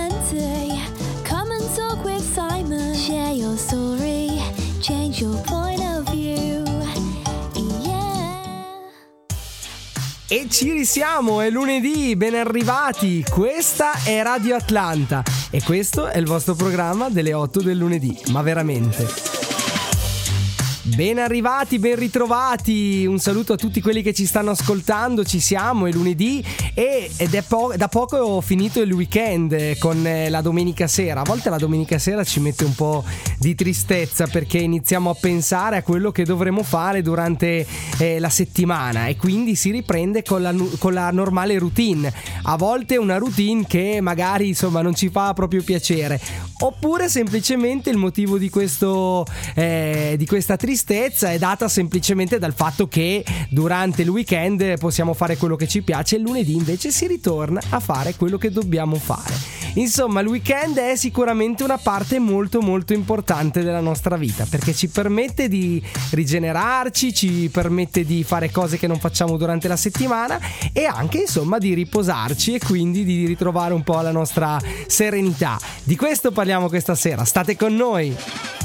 plenty. Come and talk with Simon. Share your story, change your point of view. Yeah. E ci risiamo, è lunedì, ben arrivati. Questa è Radio Atlanta e questo è il vostro programma delle 8 del lunedì, ma veramente. Ben arrivati, ben ritrovati, un saluto a tutti quelli che ci stanno ascoltando, ci siamo, è lunedì ed è da poco ho finito il weekend con la domenica sera. A volte la domenica sera ci mette un po' di tristezza perché iniziamo a pensare a quello che dovremo fare durante la settimana e quindi si riprende con la normale routine. A volte una routine che magari insomma non ci fa proprio piacere, oppure semplicemente il motivo di questa tristezza è data semplicemente dal fatto che durante il weekend possiamo fare quello che ci piace e il lunedì invece si ritorna a fare quello che dobbiamo fare. Insomma, il weekend è sicuramente una parte molto molto importante della nostra vita perché ci permette di rigenerarci, ci permette di fare cose che non facciamo durante la settimana e anche insomma di riposarci e quindi di ritrovare un po' la nostra serenità. Di questo parliamo questa sera, state con noi!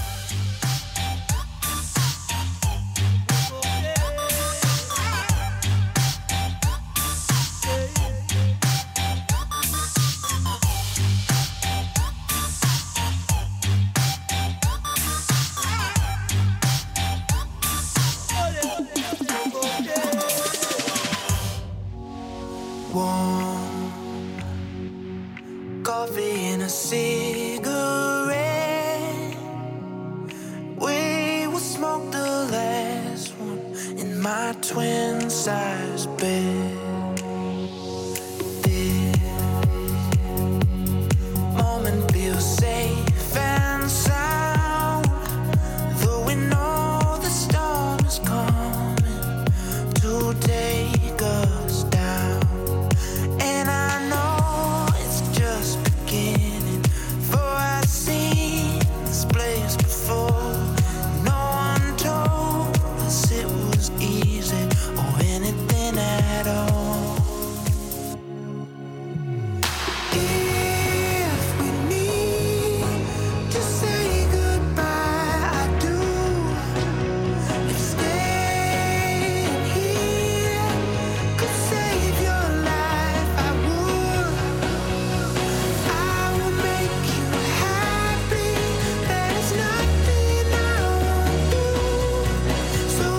Coffee and a cigarette. We will smoke the last one in my twin-size bed. This moment feels safe and sound, though we know the storm is coming to take us down. And I know it's just beginning, for I've seen this place before. No one told us it was easy or anything at all. If we need to say goodbye, I do. If staying here could save your life, I would. I will make you happy. There's nothing I won't do. So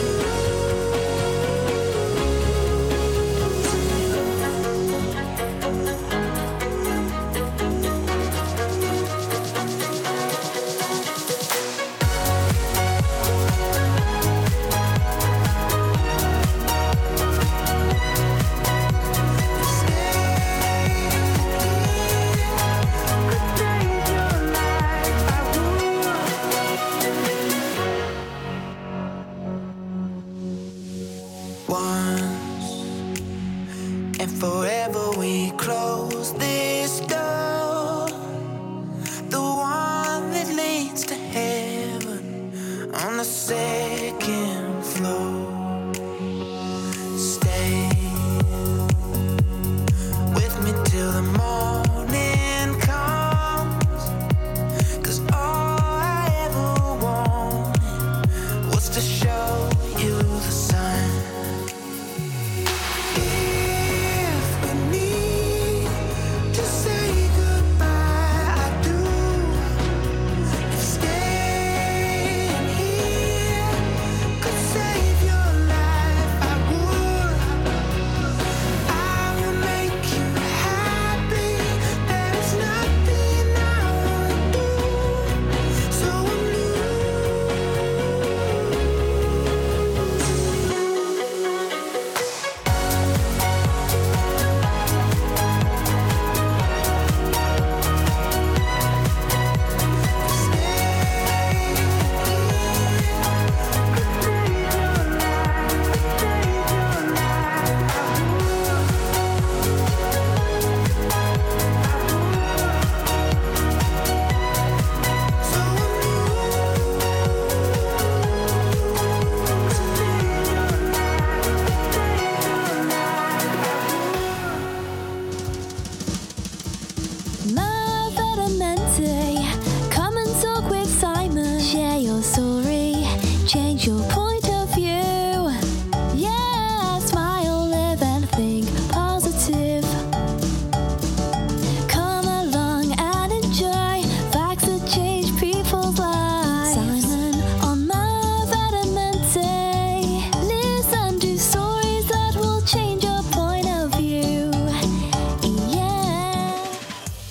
once and forever we close this door, the one that leads to heaven on the second floor. Stay with me till the morning comes, 'cause all I ever wanted was to show you the sun. If we need to say goodbye, I do. If staying here could save your life, I would. I will make you happy. There's nothing I won't do. So My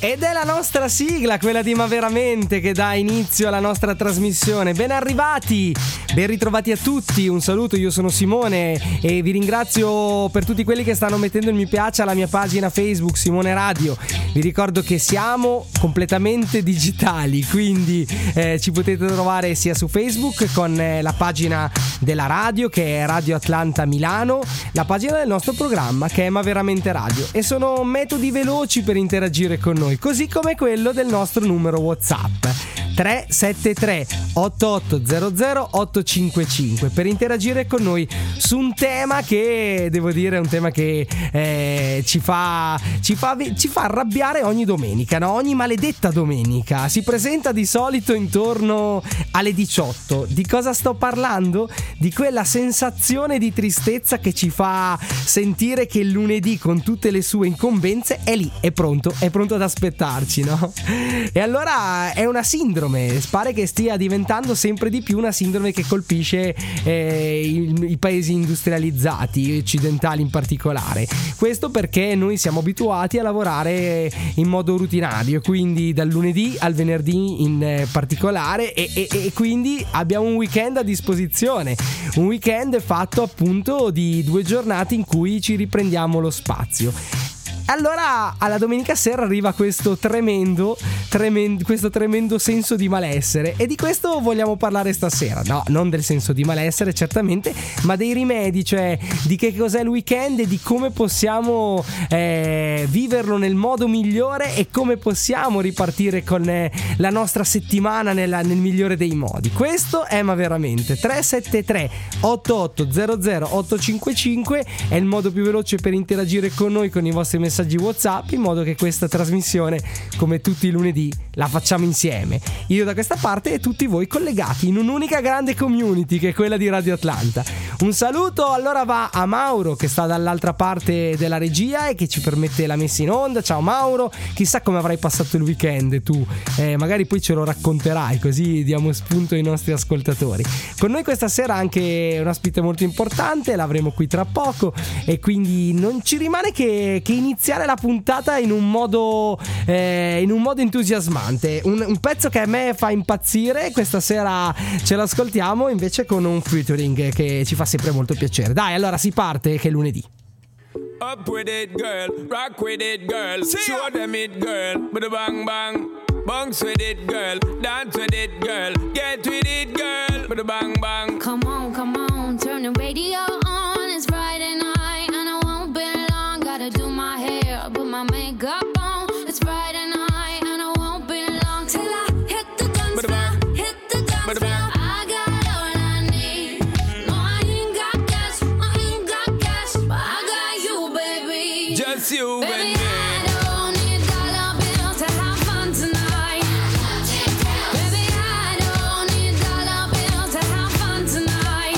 Ed è la nostra sigla, quella di Ma Veramente, che dà inizio alla nostra trasmissione. Ben arrivati, ben ritrovati a tutti. Un saluto, io sono Simone e vi ringrazio per tutti quelli che stanno mettendo il mi piace alla mia pagina Facebook Simone Radio. Vi ricordo che siamo completamente digitali, quindi ci potete trovare sia su Facebook con la pagina della radio che è Radio Atlanta Milano, la pagina del nostro programma che è Ma Veramente Radio, e sono metodi veloci per interagire con noi, così come quello del nostro numero WhatsApp 373 8800 855 per interagire con noi su un tema che devo dire è un tema che ci fa arrabbiare ogni domenica, no? Ogni maledetta domenica si presenta di solito intorno alle 18. Di cosa sto parlando? Di quella sensazione di tristezza che ci fa sentire che il lunedì, con tutte le sue incombenze, è lì, è pronto ad aspettarci, no? E allora è una sindrome, pare che stia diventando sempre di più una sindrome che colpisce i paesi industrializzati, occidentali in particolare. Questo perché noi siamo abituati a lavorare in modo rutinario, quindi dal lunedì al venerdì in particolare, e quindi abbiamo un weekend a disposizione, un weekend fatto appunto di 2 giornate in cui ci riprendiamo lo spazio. Allora alla domenica sera arriva questo tremendo senso di malessere, e di questo vogliamo parlare stasera. No, non del senso di malessere certamente, ma dei rimedi, cioè di che cos'è il weekend e di come possiamo viverlo nel modo migliore e come possiamo ripartire con la nostra settimana nel migliore dei modi. Questo è Ma Veramente. 373 8800 855 è il modo più veloce per interagire con noi con i vostri messaggi WhatsApp, in modo che questa trasmissione, come tutti i lunedì, la facciamo insieme. Io da questa parte e tutti voi collegati in un'unica grande community che è quella di Radio Atlanta. Un saluto allora va a Mauro, che sta dall'altra parte della regia e che ci permette la messa in onda. Ciao Mauro, chissà come avrai passato il weekend tu, magari poi ce lo racconterai, così diamo spunto ai nostri ascoltatori. Con noi questa sera anche un ospite molto importante, l'avremo qui tra poco, e quindi non ci rimane che iniziare la puntata in un modo entusiasmante, un pezzo che a me fa impazzire. Questa sera ce l'ascoltiamo invece con un featuring che ci fa sempre molto piacere. Dai, allora si parte che è lunedì. Up with it, girl. Rock with it, girl. Show them it, girl. Bada bang bang. Bounce with it, girl. Dance with it, girl. Get with it, girl. Bada bang bang. Come on, turn the radio on. It's Friday night and I won't be long. Gotta do my hair, put my makeup on. It's Friday night and I won't be long till I hit the dance floor. Hit the dance floor. I got all I need. No, I ain't got cash, but I got you, baby. Just you Baby, and me. I don't need dollar bills to have fun tonight. Baby, I don't need dollar bills to have fun tonight.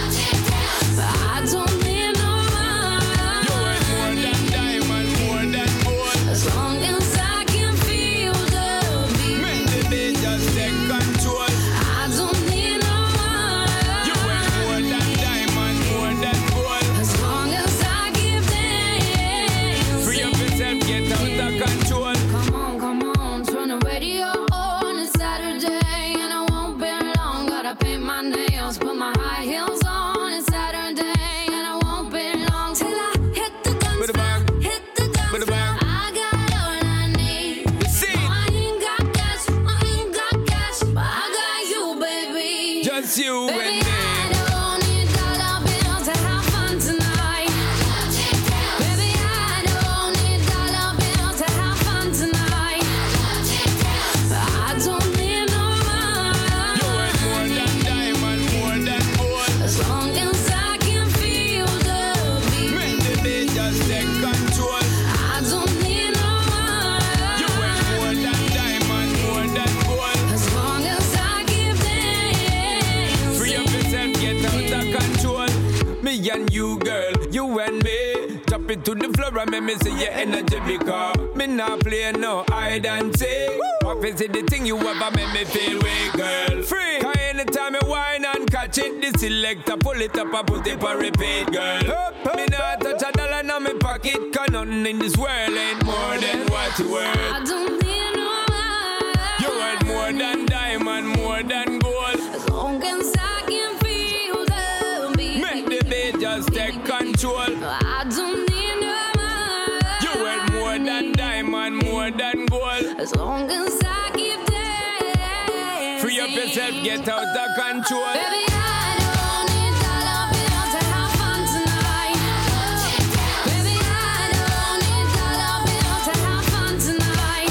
But I don't need no You money. ain't more than diamond, more than gold. As long as I can feel the beat. Make the beat just take control. I don't need no You ain't more money. than diamond, more than gold. As long as I keep dancing. Free up yourself, get out of control. Come on, turn the radio on. It's Saturday and I won't be long. Gotta paint my nails, put my high heels on. It's Saturday and I won't be long till I hit the dance Bada floor. bang. Hit the dance Bada floor. bang. I got all I need. See, No, I ain't got cash, but I got you, baby. just you Baby, and me. I don't need dollar bills to have fun tonight. Baby, I don't need dollar bills to have fun tonight. But I don't need no You ain't more money. than diamond, more than gold. As long as I can feel the beat. Make the beat just take control. I don't need no You ain't more money. than diamond, more than gold. As long as I keep dancing. Free up yourself, get out of control. Me and you, girl, you and me. Drop it to the floor and make me see your energy, because me not play no hide and seek. What is it the thing you ever make me feel weak, girl? Free. Cause anytime I whine and catch it, the selector pull it up and put it for repeat, girl. Me not touch a dollar in my pocket, cause nothing in this world ain't more than what you worth. I don't more than gold. As long as I can feel the beat. Make the beat just take control. I don't need no more. You worth more than diamond, more than gold. As long as I keep dancing. Free up yourself, get out of control. Baby, I don't need dollar bills to have fun tonight. Baby, I don't need dollar bills to have fun tonight.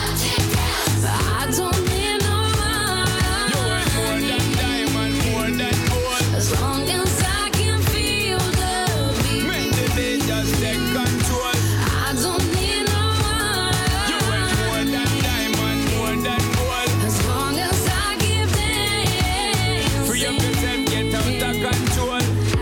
I don't need no more. You worth more than diamond, more than gold. As long as I can feel the beat. Make the beat just take control. I don't need no You more. worth more than diamond, more than gold. As long as I keep dancing. Free up yourself, get out of control.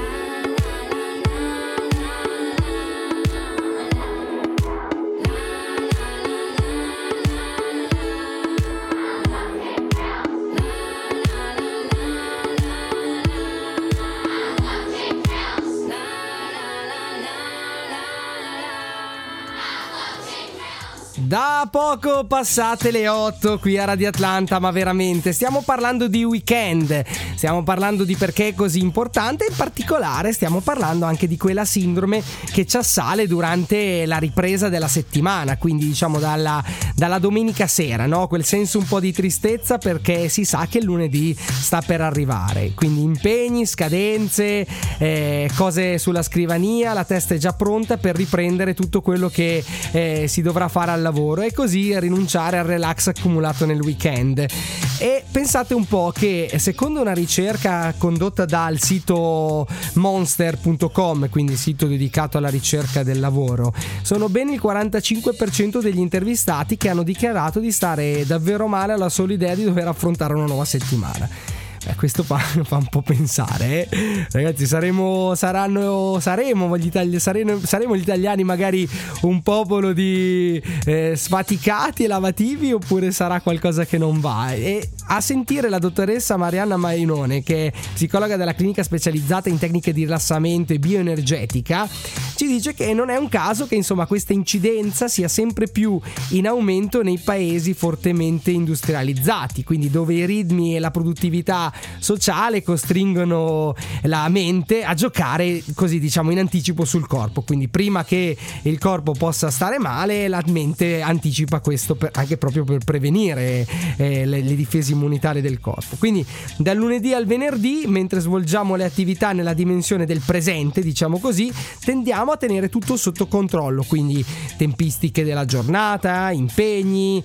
Da poco passate le 8 qui a Radio Atlanta, ma veramente stiamo parlando di weekend, stiamo parlando di perché è così importante, in particolare stiamo parlando anche di quella sindrome che ci assale durante la ripresa della settimana, quindi diciamo dalla domenica sera, no? Quel senso un po' di tristezza perché si sa che il lunedì sta per arrivare, quindi impegni, scadenze, cose sulla scrivania, la testa è già pronta per riprendere tutto quello che si dovrà fare al lavoro e così rinunciare al relax accumulato nel weekend. E pensate un po' che secondo una ricerca condotta dal sito monster.com, quindi sito dedicato alla ricerca del lavoro, sono ben il 45% degli intervistati che hanno dichiarato di stare davvero male alla sola idea di dover affrontare una nuova settimana. Questo fa un po' pensare, ragazzi. Saremo gli italiani magari un popolo di sfaticati e lavativi, oppure sarà qualcosa che non va? E a sentire la dottoressa Marianna Mainone, che è psicologa della clinica specializzata in tecniche di rilassamento e bioenergetica, ci dice che non è un caso che insomma questa incidenza sia sempre più in aumento nei paesi fortemente industrializzati, quindi dove i ritmi e la produttività sociale costringono la mente a giocare così, diciamo, in anticipo sul corpo. Quindi prima che il corpo possa stare male, la mente anticipa questo anche proprio per prevenire le difese immunitarie del corpo. Quindi dal lunedì al venerdì, mentre svolgiamo le attività nella dimensione del presente, diciamo così, tendiamo a tenere tutto sotto controllo, quindi tempistiche della giornata, impegni,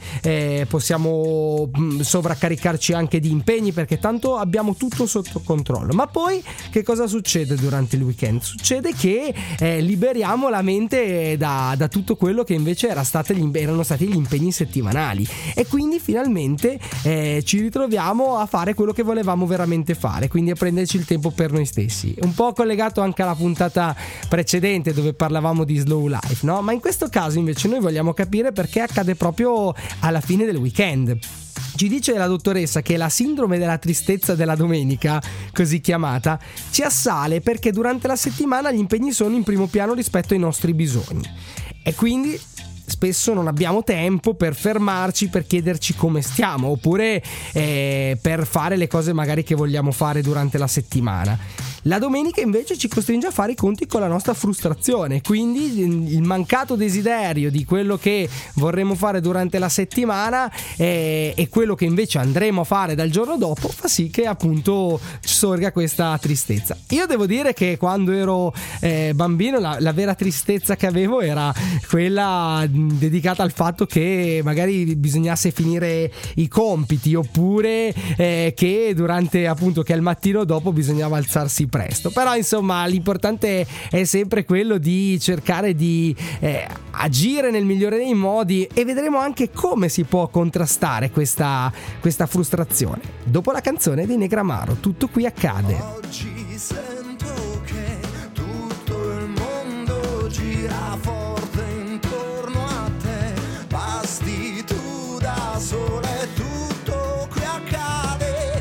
possiamo sovraccaricarci anche di impegni perché tanto abbiamo tutto sotto controllo. Ma poi che cosa succede durante il weekend? Succede che liberiamo la mente da tutto quello che invece erano stati gli impegni settimanali, e quindi finalmente ci ritroviamo a fare quello che volevamo veramente fare, quindi a prenderci il tempo per noi stessi. Un po' collegato anche alla puntata precedente dove parlavamo di slow life, no? Ma in questo caso invece noi vogliamo capire perché accade proprio alla fine del weekend. Ci dice la dottoressa che la sindrome della tristezza della domenica, così chiamata, ci assale perché durante la settimana gli impegni sono in primo piano rispetto ai nostri bisogni, e quindi spesso non abbiamo tempo per fermarci, per chiederci come stiamo, oppure per fare le cose magari che vogliamo fare durante la settimana. La domenica invece ci costringe a fare i conti con la nostra frustrazione, quindi il mancato desiderio di quello che vorremmo fare durante la settimana e quello che invece andremo a fare dal giorno dopo fa sì che appunto sorga questa tristezza. Io devo dire che quando ero bambino la vera tristezza che avevo era quella dedicata al fatto che magari bisognasse finire i compiti, oppure che durante appunto che al mattino dopo bisognava alzarsi presto. Però insomma l'importante è sempre quello di cercare di agire nel migliore dei modi, e vedremo anche come si può contrastare questa frustrazione dopo la canzone di Negramaro. Tutto qui accade. Oggi sento che tutto il mondo gira forte intorno a te, basti tu da sola e tutto qui accade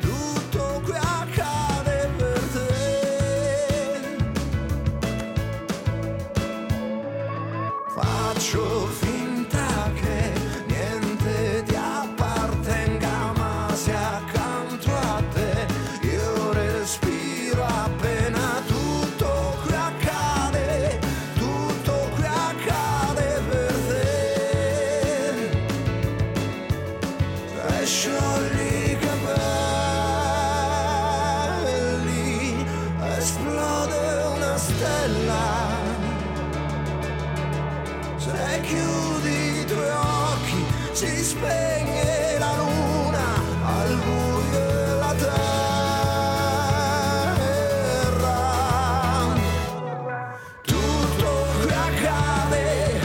per te. Faccio finta che niente ti appartenga, ma sia accanto si spegne la luna al buio della terra. Tutto qui accade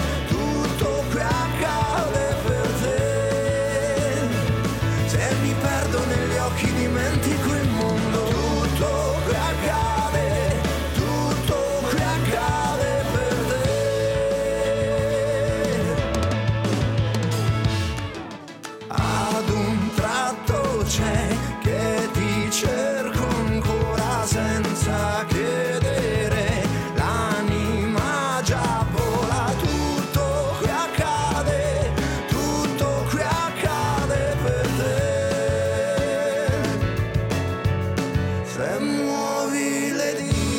per te. Se mi perdo negli occhi dimentico il mondo. Tutto qui accade per te. Ad un tratto c'è che ti cerco ancora senza chiedere, l'anima già vola. Tutto qui accade per te. Se muovi le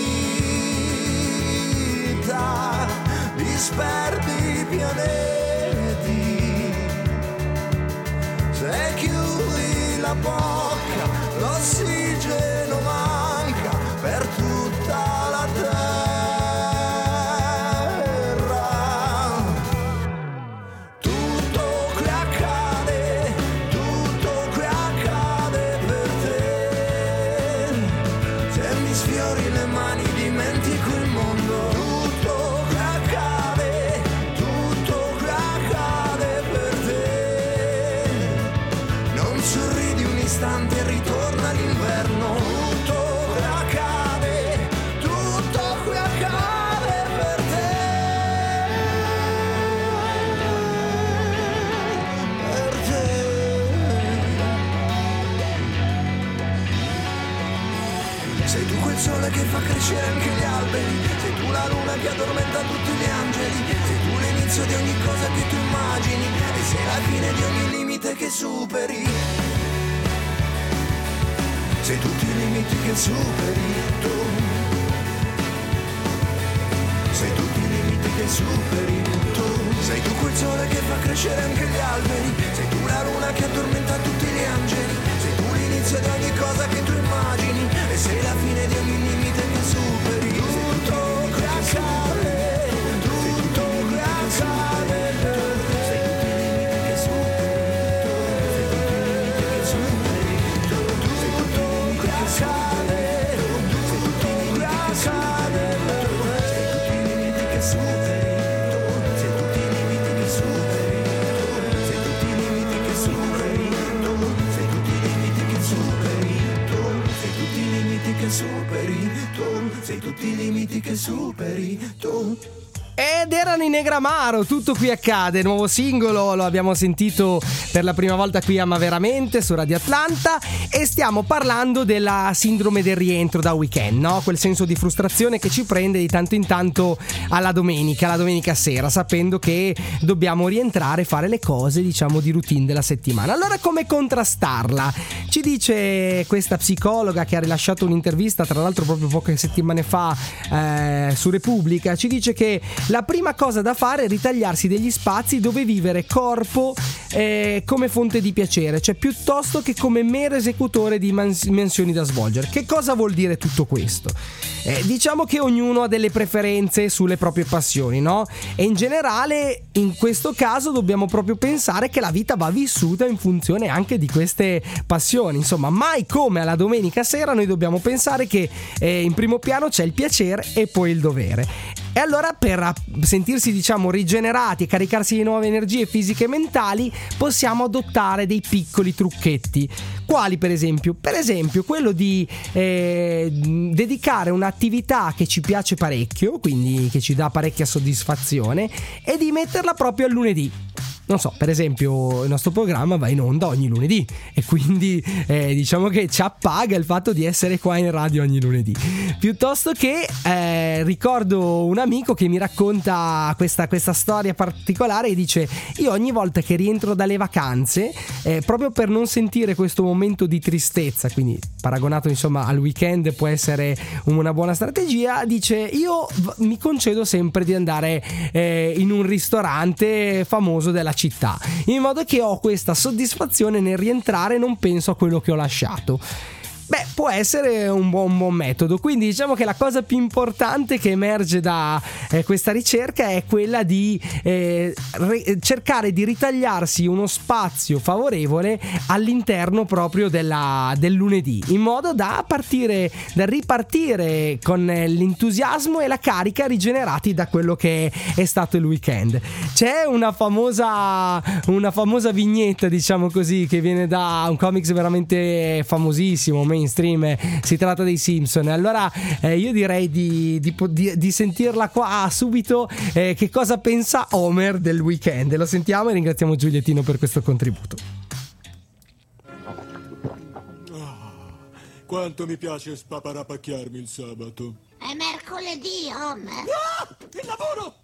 dita disperdi i pianeti. Se chiudi la bocca l'ossigeno manca per tutta la terra. Tutto qui accade per te. Se mi sfiori le mani dimentico il mondo. Tutto qui accade per te. Non sorridi un istante e ritorna l'inverno. Tutto qui accade per te. Per te. Sei tu quel sole che fa crescere anche gli alberi. Sei tu la luna che addormenta tutti gli angeli. Sei tu l'inizio di ogni cosa che tu immagini. E sei la fine di ogni limite che superi. Sei tutti i limiti che superi tu. Sei tutti i limiti che superi tu. Sei tu quel sole che fa crescere anche gli alberi. Sei tu la luna che addormenta tutti gli angeli. Sei tu l'inizio di ogni cosa che tu immagini. E sei la fine di ogni limite che superi. Tutto qui accade, tutto qui accade per te. Sei tutti i limiti che superi. Sei tutti i limiti che superi. Sei tutto qui accade, tutto qui accade per te. Sei tutti i limiti che superi. Sei tutti i limiti che superi. Sei tutti i limiti che superi. Sei tutti i limiti che superi. Sei tutti i limiti che superi. Sei tutti i limiti che superi. Ed erano i Negramaro, tutto qui accade, nuovo singolo, lo abbiamo sentito per la prima volta qui a Ma Veramente su Radio Atlanta e stiamo parlando della sindrome del rientro da weekend, no? Quel senso di frustrazione che ci prende di tanto in tanto la domenica sera, sapendo che dobbiamo rientrare e fare le cose, diciamo, di routine della settimana. Allora come contrastarla? Ci dice questa psicologa che ha rilasciato un'intervista, tra l'altro proprio poche settimane fa su Repubblica, ci dice che la prima cosa da fare è ritagliarsi degli spazi dove vivere corpo come fonte di piacere, cioè piuttosto che come mero esecutore di mansioni da svolgere. Che cosa vuol dire tutto questo? Diciamo che ognuno ha delle preferenze sulle proprie passioni, no? E in generale in questo caso dobbiamo proprio pensare che la vita va vissuta in funzione anche di queste passioni. Insomma, mai come alla domenica sera noi dobbiamo pensare che in primo piano c'è il piacere e poi il dovere. E allora per sentirsi, diciamo, rigenerati e caricarsi di nuove energie fisiche e mentali possiamo adottare dei piccoli trucchetti. Quali per esempio? Per esempio quello di dedicare un'attività che ci piace parecchio, quindi che ci dà parecchia soddisfazione, e di metterla proprio al lunedì. Non so, per esempio il nostro programma va in onda ogni lunedì e quindi diciamo che ci appaga il fatto di essere qua in radio ogni lunedì. Piuttosto che ricordo un amico che mi racconta questa storia particolare e dice: io ogni volta che rientro dalle vacanze, proprio per non sentire questo momento di tristezza, quindi paragonato insomma al weekend può essere una buona strategia, dice: io mi concedo sempre di andare in un ristorante famoso della città, in modo che ho questa soddisfazione nel rientrare e non penso a quello che ho lasciato. Beh, può essere un buon metodo. Quindi diciamo che la cosa più importante che emerge da questa ricerca è quella di cercare di ritagliarsi uno spazio favorevole all'interno proprio del lunedì, in modo da ripartire con l'entusiasmo e la carica rigenerati da quello che è stato il weekend. C'è una famosa vignetta, diciamo così, che viene da un comics veramente famosissimo, mainstream. Si tratta dei Simpson. Allora io direi di sentirla qua subito, che cosa pensa Homer del weekend. Lo sentiamo e ringraziamo Giuliettino per questo contributo. Quanto mi piace spaparapacchiarmi il sabato. È mercoledì, Homer. Il lavoro!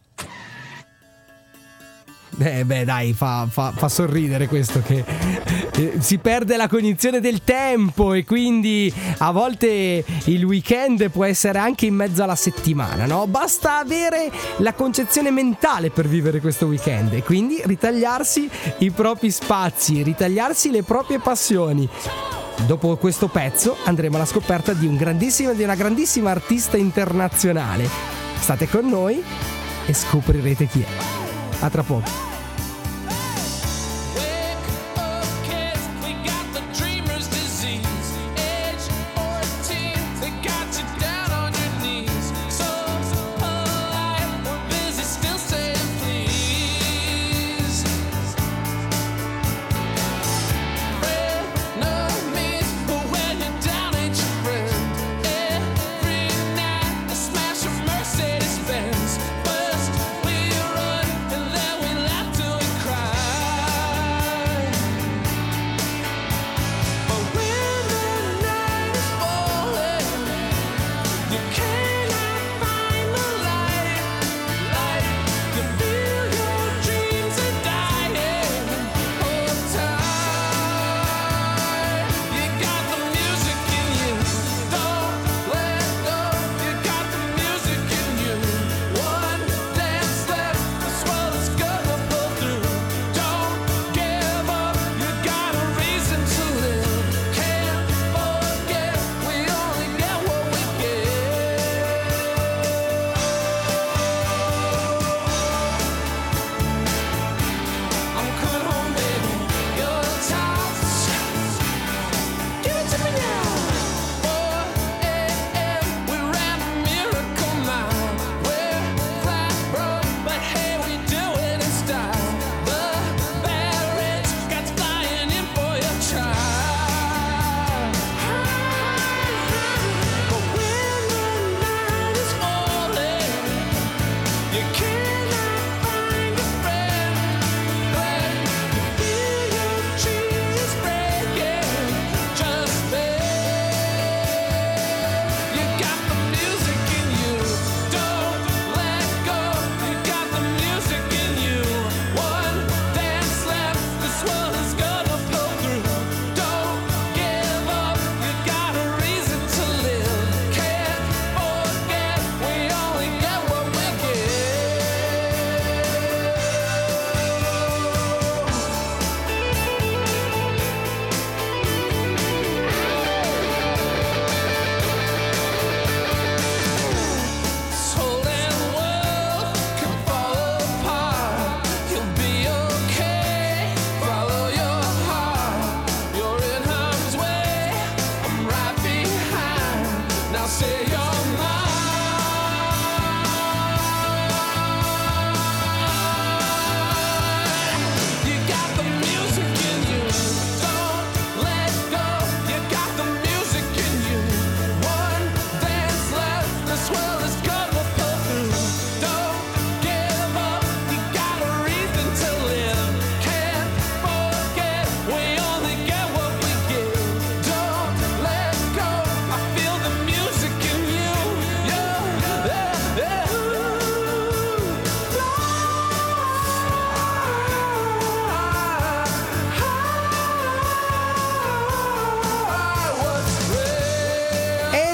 Beh dai, fa sorridere questo, che si perde la cognizione del tempo e quindi a volte il weekend può essere anche in mezzo alla settimana, no? Basta avere la concezione mentale per vivere questo weekend e quindi ritagliarsi i propri spazi, ritagliarsi le proprie passioni. Dopo questo pezzo andremo alla scoperta di una grandissima artista internazionale. State con noi e scoprirete chi è. A tra poco. Mercedes Benz. First we run and then we laugh.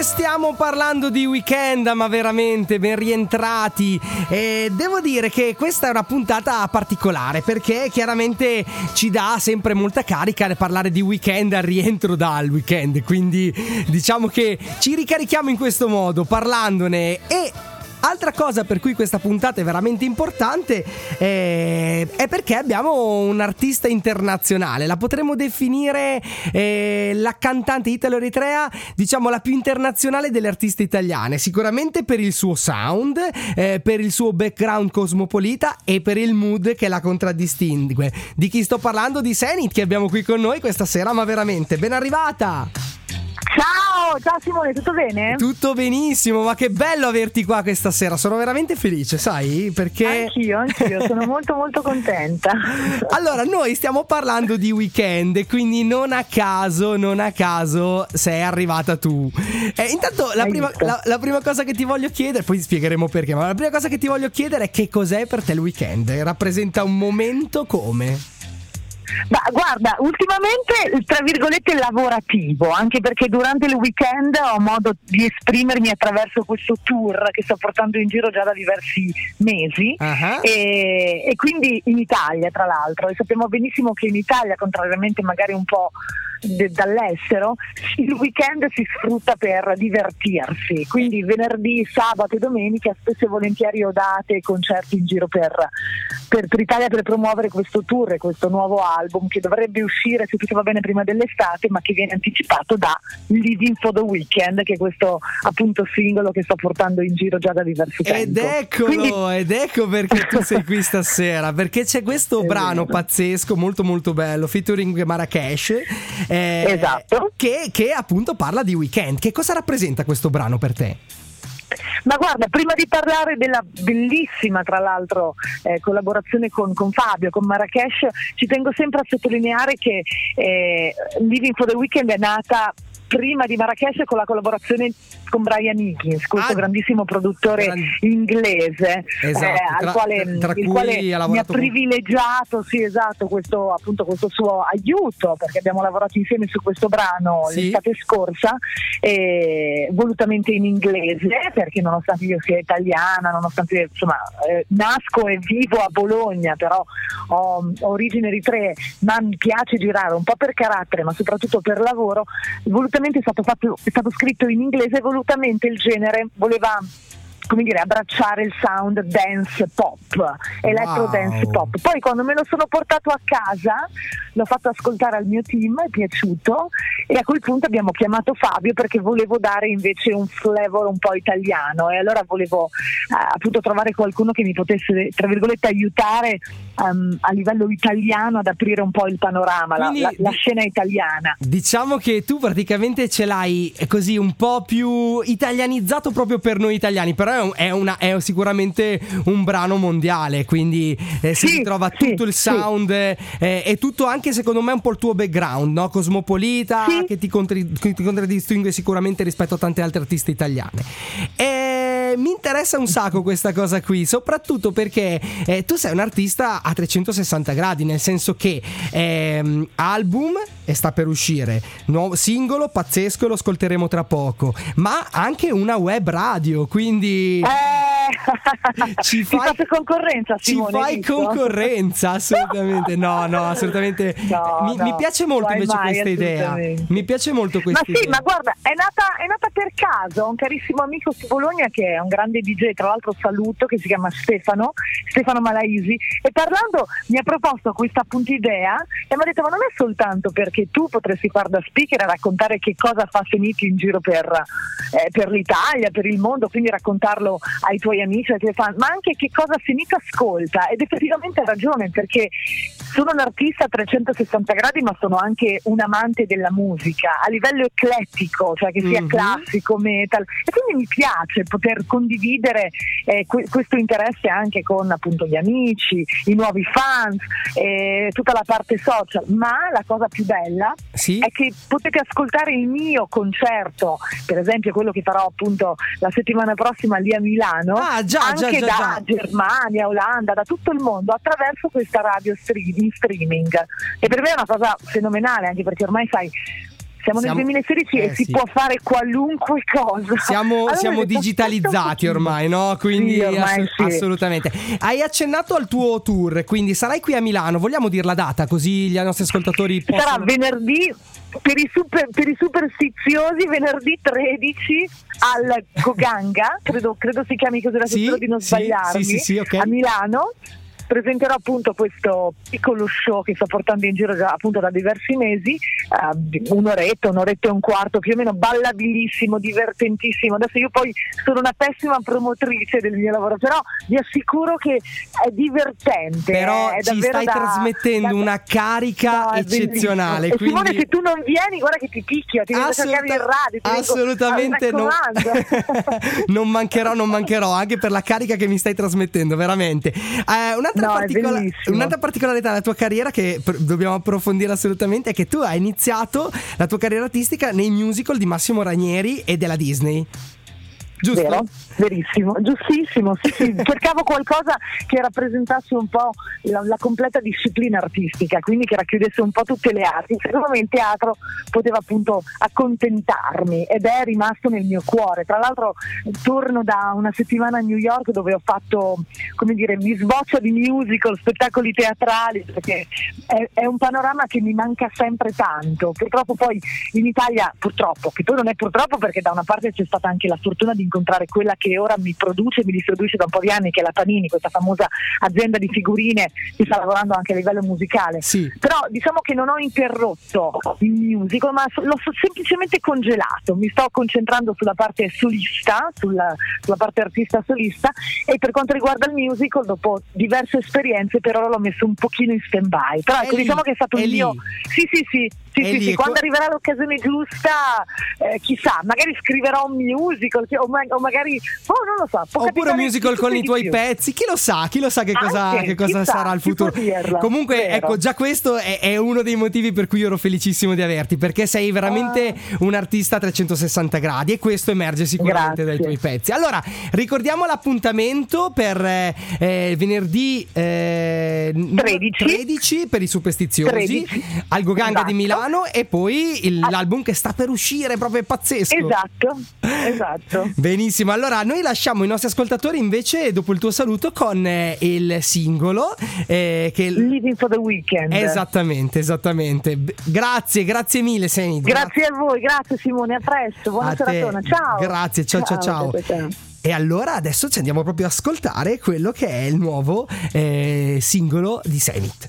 stiamo parlando di Weeknd, ma veramente ben rientrati. E devo dire che questa è una puntata particolare perché chiaramente ci dà sempre molta carica parlare di Weeknd al rientro dal weekend. Quindi diciamo che ci ricarichiamo in questo modo parlandone. E altra cosa per cui questa puntata è veramente importante è perché abbiamo un artista internazionale. La potremmo definire la cantante italo-eritrea, diciamo la più internazionale delle artiste italiane, sicuramente per il suo sound, per il suo background cosmopolita e per il mood che la contraddistingue. Di chi sto parlando? Di Senit, che abbiamo qui con noi questa sera, ma veramente ben arrivata! Ciao Simone, tutto bene? Tutto benissimo, ma che bello averti qua questa sera, sono veramente felice, sai? Perché Anch'io, sono molto molto contenta. Allora, noi stiamo parlando di Weeknd, quindi non a caso sei arrivata tu. Intanto la prima cosa che ti voglio chiedere, poi spiegheremo perché, ma la prima cosa che ti voglio chiedere è che cos'è per te il Weeknd? Rappresenta un momento come? Ma guarda, ultimamente tra virgolette lavorativo, anche perché durante il weekend ho modo di esprimermi attraverso questo tour che sto portando in giro già da diversi mesi. Uh-huh. E quindi in Italia, tra l'altro, e sappiamo benissimo che in Italia, contrariamente magari un po' dall'estero, il weekend si sfrutta per divertirsi, quindi venerdì, sabato e domenica spesso e volentieri ho date e concerti in giro per l'Italia per promuovere questo tour e questo nuovo album che dovrebbe uscire, se tutto va bene, prima dell'estate, ma che viene anticipato da Living for the Weekend, che è questo appunto singolo che sto portando in giro già da diverso tempo. Ed ecco perché tu sei qui stasera, perché c'è questo brano pazzesco, molto molto bello, featuring Marrakesh, esatto, che appunto parla di Weeknd. Che cosa rappresenta questo brano per te? Ma guarda, prima di parlare della bellissima, tra l'altro, collaborazione con Fabio, con Marrakesh, ci tengo sempre a sottolineare che Living for the Weekend è nata prima di Marrakesh con la collaborazione con Brian Higgins, questo grandissimo produttore inglese, esatto, al quale mi ha privilegiato, sì, esatto, questo suo aiuto, perché abbiamo lavorato insieme su questo brano l'estate scorsa, volutamente in inglese, perché nonostante io sia italiana, nonostante insomma nasco e vivo a Bologna, però ho origini eritree, ma mi piace girare un po' per carattere, ma soprattutto per lavoro. Volutamente è stato scritto in inglese, volutamente il genere voleva, come dire, abbracciare il sound dance pop, electro dance pop. Poi quando me lo sono portato a casa l'ho fatto ascoltare al mio team, è piaciuto, e a quel punto abbiamo chiamato Fabio perché volevo dare invece un flavor un po' italiano, e allora volevo appunto trovare qualcuno che mi potesse, tra virgolette, aiutare a livello italiano ad aprire un po' il panorama, la scena italiana. Diciamo che tu praticamente ce l'hai così un po' più italianizzato proprio per noi italiani, però è sicuramente un brano mondiale, quindi si ritrova tutto il sound e tutto, anche secondo me un po' il tuo background, no? Cosmopolita, che ti contraddistingue sicuramente rispetto a tante altre artiste italiane. E mi interessa un sacco questa cosa qui, soprattutto perché tu sei un artista a 360 gradi, nel senso che album sta per uscire, nuovo singolo pazzesco, lo ascolteremo tra poco, ma anche una web radio, quindi ci fai concorrenza, Simone, ci fai concorrenza, assolutamente. No, assolutamente. Mi piace molto invece questa idea. Mi piace molto questa idea. Ma guarda, è nata per caso. Un carissimo amico di Bologna che è un grande DJ, tra l'altro saluto, che si chiama Stefano Malaisi, e parlando mi ha proposto questa appunto idea e mi ha detto: ma non è soltanto perché tu potresti fare da speaker a raccontare che cosa fa Seniti in giro per l'Italia, per il mondo, quindi raccontarlo ai tuoi amici, ai tuoi fan, ma anche che cosa Seniti ascolta. Ed effettivamente ha ragione, perché sono un artista a 360 gradi, ma sono anche un amante della musica a livello eclettico, cioè che sia classico, metal, e quindi mi piace poter condividere questo interesse anche con appunto gli amici, i nuovi fans, tutta la parte social. Ma la cosa più bella è che potete ascoltare il mio concerto, per esempio quello che farò appunto la settimana prossima lì a Milano, anche da Germania, Olanda, da tutto il mondo, attraverso questa radio in streaming. E per me è una cosa fenomenale, anche perché ormai sai, Siamo nel 2016 e si sì. può fare qualunque cosa. Siamo Allora, digitalizzati ormai, no? Quindi Sì, ormai sì. assolutamente. Hai accennato al tuo tour, quindi sarai qui a Milano. Vogliamo dire la data così gli nostri ascoltatori Sarà possono... venerdì per i superstiziosi, venerdì 13 al Goganga, credo si chiami così, spero di non sbagliarmi, sì, ok. a Milano. Presenterò appunto questo piccolo show che sto portando in giro appunto da diversi mesi, un'oretta e un quarto più o meno, ballabilissimo, divertentissimo. Adesso io poi sono una pessima promotrice del mio lavoro, però vi assicuro che è divertente. Però è ci stai trasmettendo una carica eccezionale. E quindi... Simone, se tu non vieni, guarda che ti picchia, ti vengo a cercare in radio. Assolutamente no. Non mancherò anche per la carica che mi stai trasmettendo, veramente. Un'altra particolarità della tua carriera che dobbiamo approfondire assolutamente è che tu hai iniziato la tua carriera artistica nei musical di Massimo Ranieri e della Disney. Giusto? Vero, verissimo, giustissimo, sì. Cercavo qualcosa che rappresentasse un po' la completa disciplina artistica, quindi che racchiudesse un po' tutte le arti. Secondo me il teatro poteva appunto accontentarmi ed è rimasto nel mio cuore. Tra l'altro torno da una settimana a New York dove ho fatto, come dire, mi sboccio di musical, spettacoli teatrali, perché è un panorama che mi manca sempre tanto. Purtroppo poi in Italia, che poi non è purtroppo, perché da una parte c'è stata anche la fortuna di incontrare quella che ora mi produce e mi distribuisce da un po' di anni, che è la Panini, questa famosa azienda di figurine che sta lavorando anche a livello musicale. Sì. Però diciamo che non ho interrotto il musical, ma l'ho semplicemente congelato. Mi sto concentrando sulla parte solista, sulla parte artista solista, e per quanto riguarda il musical, dopo diverse esperienze, però l'ho messo un pochino in stand-by. Però ecco, diciamo che è stato il mio... Sì. Quando arriverà l'occasione giusta, chissà, magari scriverò un musical o magari, non lo so. Oppure un musical con i tuoi pezzi, chi lo sa che cosa sarà il futuro. Comunque, vero. ecco, già questo è uno dei motivi per cui io ero felicissimo di averti, perché sei veramente un artista a 360 gradi e questo emerge sicuramente dai tuoi pezzi. Allora, ricordiamo l'appuntamento per venerdì 13 per i superstiziosi al Goganga di Milano, e poi l'album che sta per uscire, proprio è pazzesco. Esatto. Benissimo, allora noi lasciamo i nostri ascoltatori invece dopo il tuo saluto con il singolo che Living for the Weekend. Esattamente. Grazie mille Senit. Grazie a voi, grazie Simone, a presto, buona seratona, ciao. Grazie, ciao. E allora adesso ci andiamo proprio a ascoltare quello che è il nuovo singolo di Senit.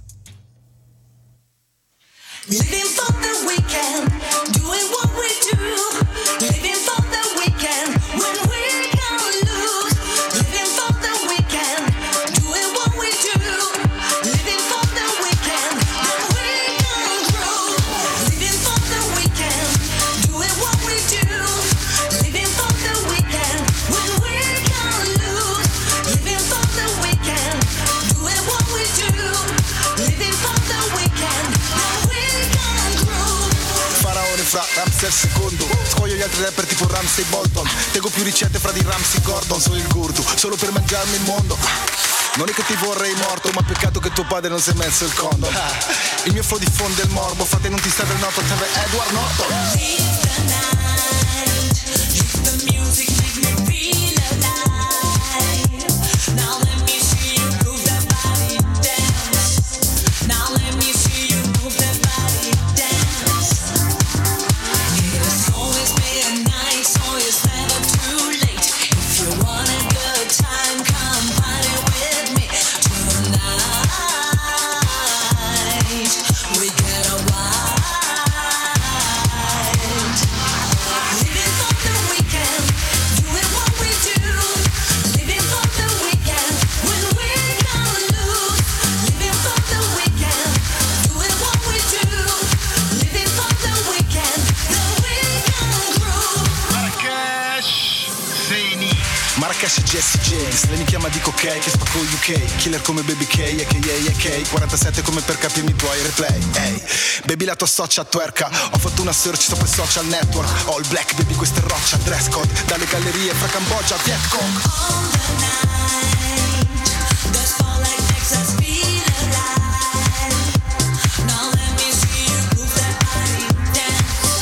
Living for the weekend, doing what we do. Living for the weekend, when we're gonna lose. Living for the weekend, doing what we do. Living for the weekend, when we're gonna grow. Living for the weekend, doing what we do. Living for the weekend, when we're gonna lose. Living for the weekend, doing what we do. Living for the weekend, when we're Faraone fra Ramsey II, scoglio gli altri rapper tipo Ramsey Bolton. Tengo più ricette fra di Ramsey Gordon. Sono il Gurdu, solo per mangiarmi il mondo. Non è che ti vorrei morto, ma peccato che tuo padre non si è messo il condom. Il mio flow diffonde il morbo, frate non ti serve il noto, serve Edward Norton. Marrakesh e Jesse James, lei mi chiama dico ok, che spacco UK, killer come Baby K, AK, 47 come per capirmi i tuoi replay. Ehi, baby la tua socia twerka, ho fatto una search sopra i social network, all black baby questa è roccia, dress code, dalle gallerie fra Cambogia a Vietcong. All the night, the spotlight makes us feel alive. Now let me see you move that body, dance.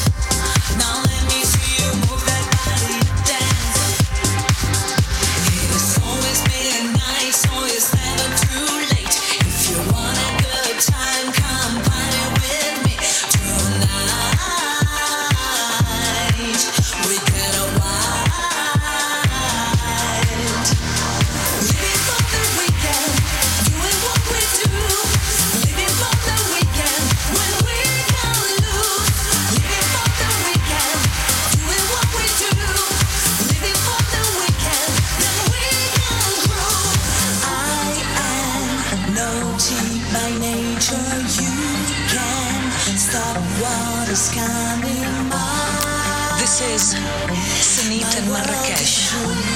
sure you can stop what is coming by. This is Sanit and Marrakesh.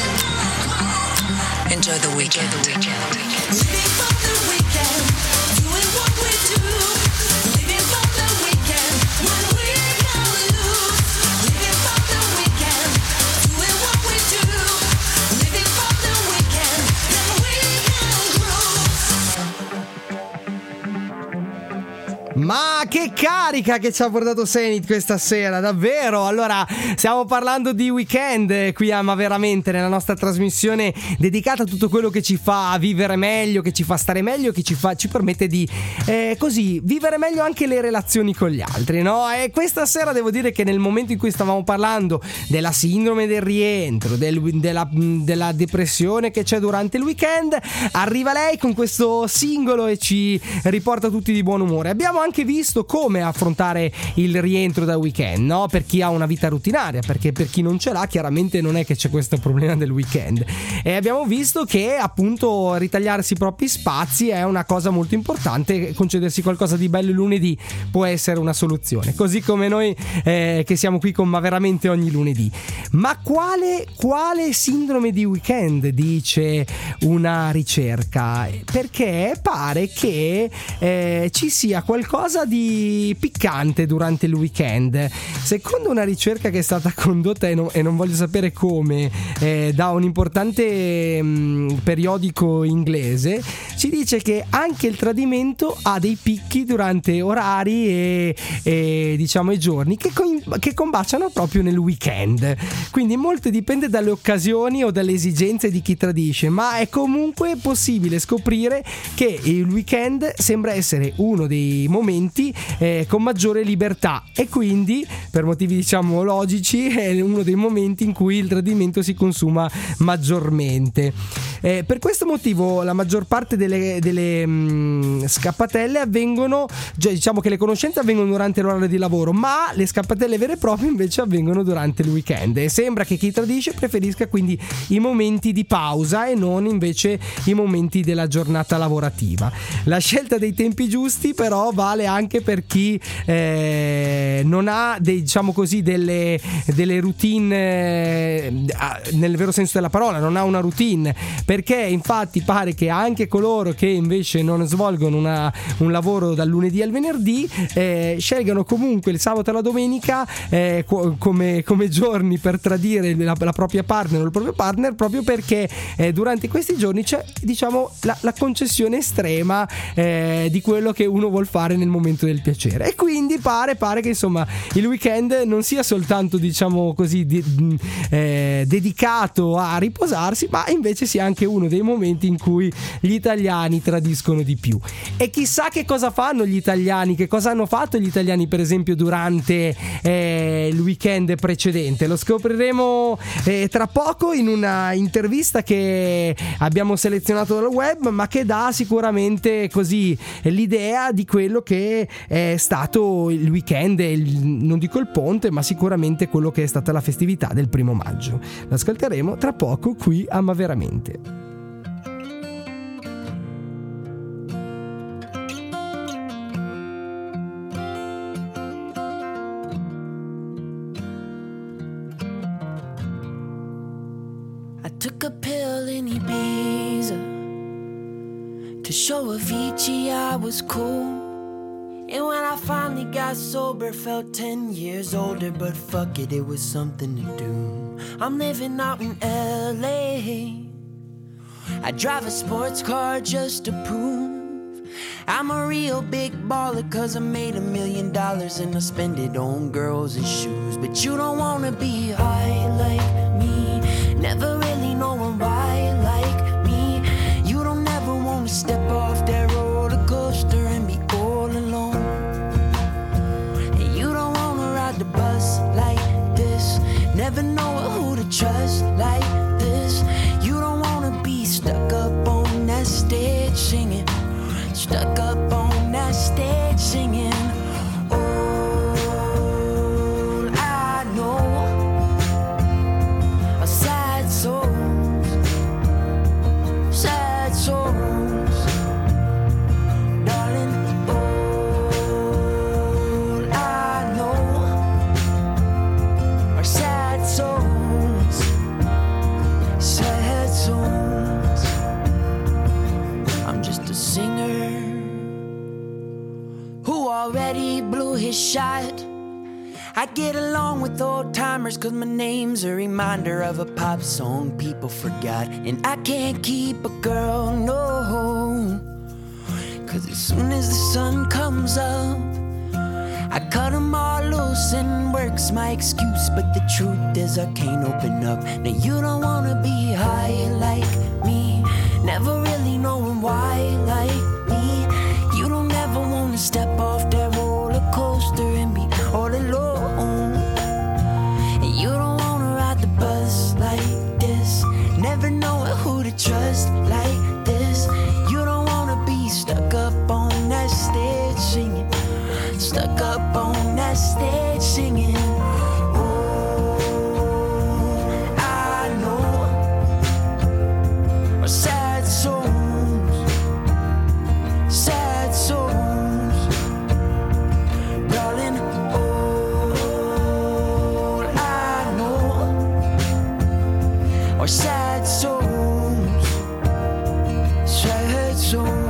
Enjoy the weekend. Living for the weekend, doing what we do. Living for the weekend, when we're gonna lose. Living for the weekend, doing what we do. Living for the weekend, then we're gonna groove. Ma che carica che ci ha portato Senit questa sera, davvero. Allora, stiamo parlando di weekend qui a Ma Veramente, nella nostra trasmissione dedicata a tutto quello che ci fa vivere meglio, che ci fa stare meglio, che ci permette di così vivere meglio anche le relazioni con gli altri, no? E questa sera devo dire che nel momento in cui stavamo parlando della sindrome del rientro, della depressione che c'è durante il weekend, arriva lei con questo singolo e ci riporta tutti di buon umore. Abbiamo anche visto come affrontare il rientro da weekend, no? Per chi ha una vita rutinaria, perché per chi non ce l'ha chiaramente non è che c'è questo problema del weekend. E abbiamo visto che appunto ritagliarsi i propri spazi è una cosa molto importante, concedersi qualcosa di bello il lunedì può essere una soluzione, così come noi che siamo qui con Ma Veramente ogni lunedì. Ma quale sindrome di weekend, dice una ricerca? Perché pare che ci sia qualcosa di piccante durante il weekend. Secondo una ricerca che è stata condotta e non voglio sapere come da un importante periodico inglese, ci dice che anche il tradimento ha dei picchi durante orari e diciamo i giorni che combaciano proprio nel weekend. Quindi molto dipende dalle occasioni o dalle esigenze di chi tradisce, ma è comunque possibile scoprire che il weekend sembra essere uno dei momenti con maggiore libertà e quindi per motivi diciamo logici è uno dei momenti in cui il tradimento si consuma maggiormente. Per questo motivo la maggior parte delle scappatelle avvengono, diciamo che le conoscenze avvengono durante l'orario di lavoro, ma le scappatelle vere e proprie invece avvengono durante il weekend e sembra che chi tradisce preferisca quindi i momenti di pausa e non invece i momenti della giornata lavorativa. La scelta dei tempi giusti però vale anche per chi non ha diciamo così delle routine nel vero senso della parola, non ha una routine, perché infatti pare che anche coloro che invece non svolgono un lavoro dal lunedì al venerdì scelgano comunque il sabato e la domenica come giorni per tradire la propria partner o il proprio partner, proprio perché durante questi giorni c'è diciamo la concessione estrema di quello che uno vuol fare nel momento del piacere, e quindi pare che insomma il weekend non sia soltanto diciamo così dedicato a riposarsi, ma invece sia anche uno dei momenti in cui gli italiani tradiscono di più. E chissà che cosa fanno gli italiani, che cosa hanno fatto gli italiani per esempio durante il weekend precedente. Lo scopriremo tra poco in una intervista che abbiamo selezionato dal web, ma che dà sicuramente così l'idea di quello che è stato il weekend, non dico il ponte, ma sicuramente quello che è stata la festività del 1° maggio. L'ascolteremo tra poco qui a Ma Veramente. I took a pill in Ibiza to show Avicii I was cool. And when I finally got sober, felt 10 years older. But fuck it, it was something to do. I'm living out in LA. I drive a sports car just to prove I'm a real big baller, cause I made $1 million and I spend it on girls and shoes. But you don't wanna be high like me, never really knowing why like me. You don't ever wanna step off that roller coaster and be all alone. And you don't wanna ride the bus like this, never know who to trust like this. You don't wanna be stuck up on that stage singing, stuck up on that stage singing. All I know are sad souls, sad souls, darling. All who already blew his shot. I get along with old timers cause my name's a reminder of a pop song people forgot. And I can't keep a girl, no, cause as soon as the sun comes up, I cut them all loose and work's my excuse. But the truth is I can't open up. Now you don't wanna be high like me, never really knowing why like me. You don't ever wanna step off that roller coaster and be all alone. And you don't wanna ride the bus like this, never knowing who to trust like this. You don't wanna be stuck up on that stage singing, stuck up on that stage singing. Oh, I know our sad songs, sad songs, darling. Oh, I know our sad songs, sad songs.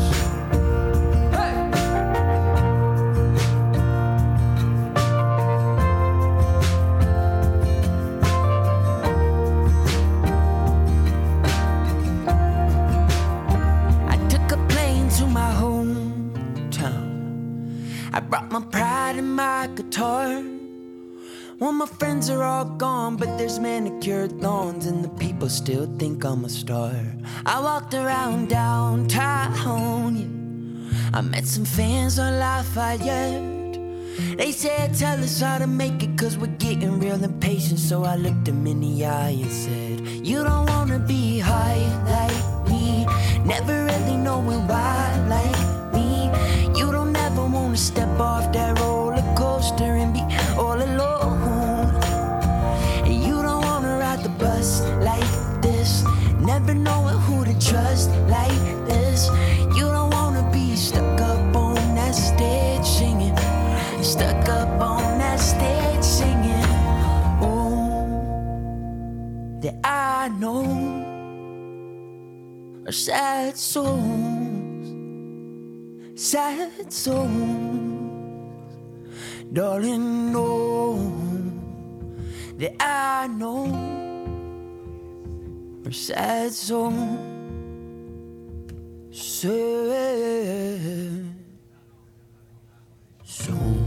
I brought my pride and my guitar. Well, my friends are all gone, but there's manicured lawns and the people still think I'm a star. I walked around downtown, yeah. I met some fans on Lafayette. They said, tell us how to make it cause we're getting real impatient. So I looked them in the eye and said, you don't wanna be high like me, never really knowing why like me. You don't ever wanna step off that roller coaster and be all alone. And you don't wanna ride the bus like this, never knowing who to trust like this. You don't wanna be stuck up on that stage singing, stuck up on that stage singing. Oh, that I know are sad songs, sad songs, darling. Know that I know are sad songs, sad songs.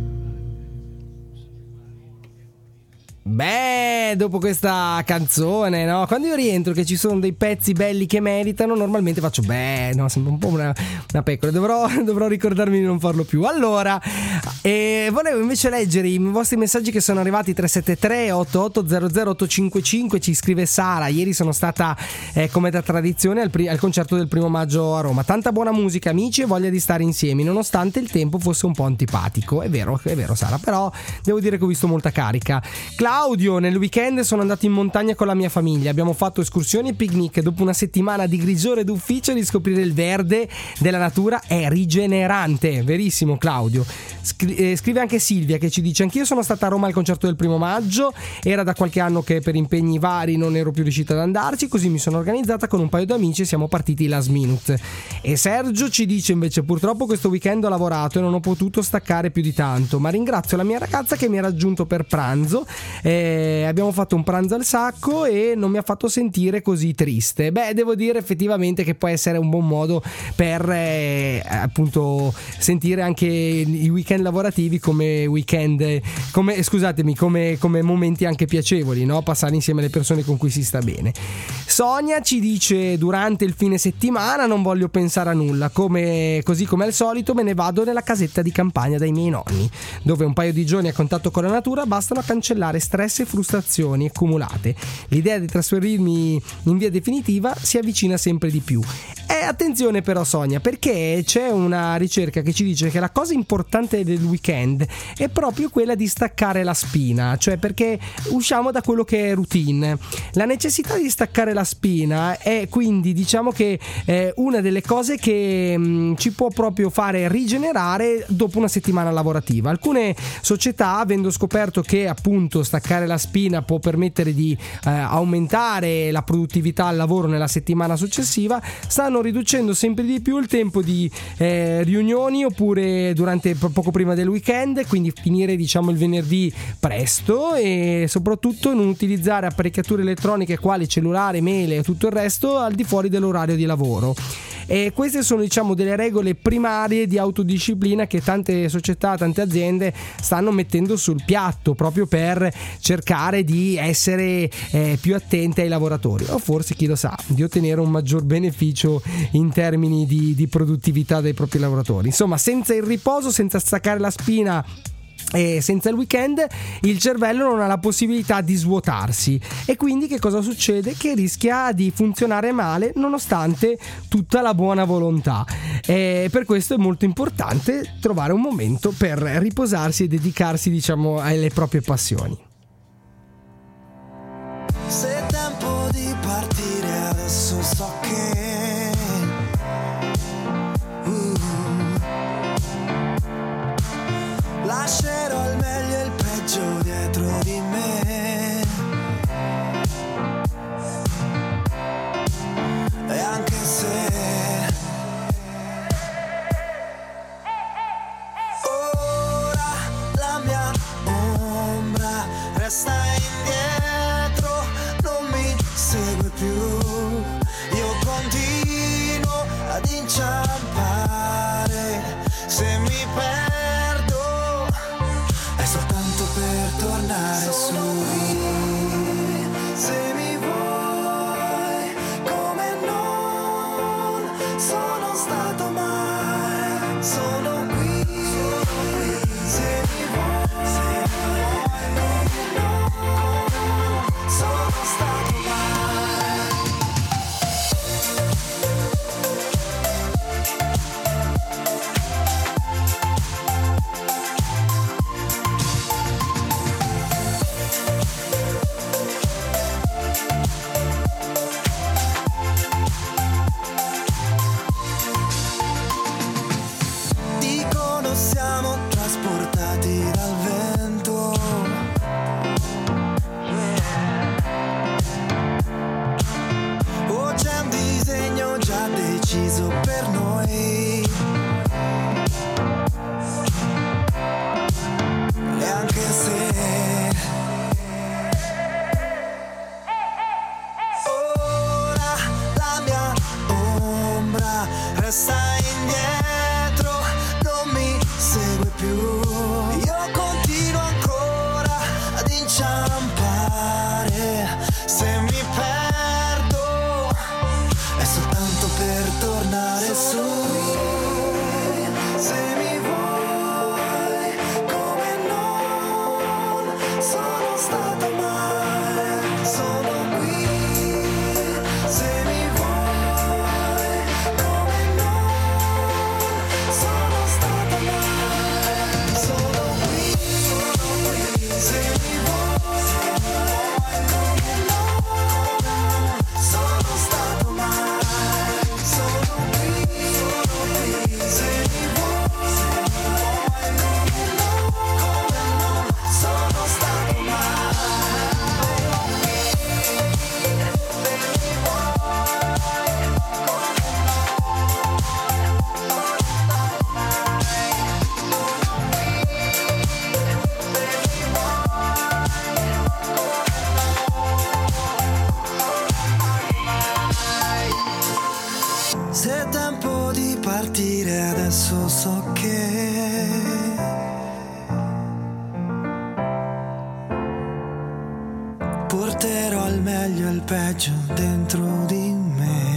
Beh, dopo questa canzone, no? Quando io rientro che ci sono dei pezzi belli che meritano, normalmente faccio beh, no? Sembra un po' una pecora. Dovrò ricordarmi di non farlo più. Allora, volevo invece leggere i vostri messaggi che sono arrivati. 373 8800 855. Ci scrive Sara: ieri sono stata come da tradizione al concerto del 1 maggio a Roma. Tanta buona musica, amici, e voglia di stare insieme nonostante il tempo fosse un po' antipatico. È vero Sara, però devo dire che ho visto molta carica. Claudio: nel weekend sono andato in montagna con la mia famiglia, abbiamo fatto escursioni e picnic. Dopo una settimana di grigiore d'ufficio, di scoprire il verde della natura è rigenerante. Verissimo, Claudio. Scrive anche Silvia che ci dice: anch'io sono stata a Roma al concerto del 1 maggio, era da qualche anno che per impegni vari non ero più riuscita ad andarci, così mi sono organizzata con un paio di amici e siamo partiti last minute. E Sergio ci dice invece: purtroppo questo weekend ho lavorato e non ho potuto staccare più di tanto, ma ringrazio la mia ragazza che mi ha raggiunto per pranzo. Abbiamo fatto un pranzo al sacco e non mi ha fatto sentire così triste. Beh, devo dire effettivamente che può essere un buon modo per appunto sentire anche i weekend lavorativi come weekend, come momenti anche piacevoli, no? Passare insieme alle persone con cui si sta bene. Sonia ci dice: durante il fine settimana non voglio pensare a nulla, così come al solito me ne vado nella casetta di campagna dai miei nonni, dove un paio di giorni a contatto con la natura bastano a cancellare stress e frustrazioni accumulate. L'idea di trasferirmi in via definitiva si avvicina sempre di più. Attenzione però, Sonia, perché c'è una ricerca che ci dice che la cosa importante del weekend è proprio quella di staccare la spina, cioè perché usciamo da quello che è routine. La necessità di staccare la spina è quindi, diciamo che una delle cose che ci può proprio fare rigenerare dopo una settimana lavorativa. Alcune società, avendo scoperto che appunto staccare la spina può permettere di aumentare la produttività al lavoro nella settimana successiva, stanno riducendo sempre di più il tempo di riunioni oppure durante poco prima del weekend, quindi finire diciamo il venerdì presto e soprattutto non utilizzare apparecchiature elettroniche quali cellulare, mail e tutto il resto al di fuori dell'orario di lavoro. E queste sono diciamo delle regole primarie di autodisciplina che tante società, tante aziende stanno mettendo sul piatto proprio per cercare di essere più attente ai lavoratori, o forse chi lo sa, di ottenere un maggior beneficio in termini di produttività dei propri lavoratori. Insomma, senza il riposo, senza staccare la spina e senza il weekend, il cervello non ha la possibilità di svuotarsi e quindi che cosa succede? Che rischia di funzionare male nonostante tutta la buona volontà. E per questo è molto importante trovare un momento per riposarsi e dedicarsi diciamo alle proprie passioni. Se è tempo di partire adesso so che lascerò il meglio e il peggio dietro di me. E anche se ora la mia ombra resta indietro, non mi segue più, io continuo ad inciampare. Se mi perdo è soltanto per tornare su. Se mi vuoi come non sono stato mai, sono qui. Se mi vuoi come non sono stato mai. Dicono siamo trasportati dal vento. O c'è un disegno già deciso per noi. E anche se ora la mia ombra resta indietro, non mi segue più, io continuo ancora ad inciampare. Se mi perdo è soltanto per tornare su. Se mi vuoi come non sono stato mai, sono qui. Se mi vuoi come non sono stato mai, sono qui. Se mi vuoi come non sono stato mai, sono qui. Se mi vuoi come non sono stato mai. Se è tempo di partire adesso so che porterò il meglio e il peggio dentro di me.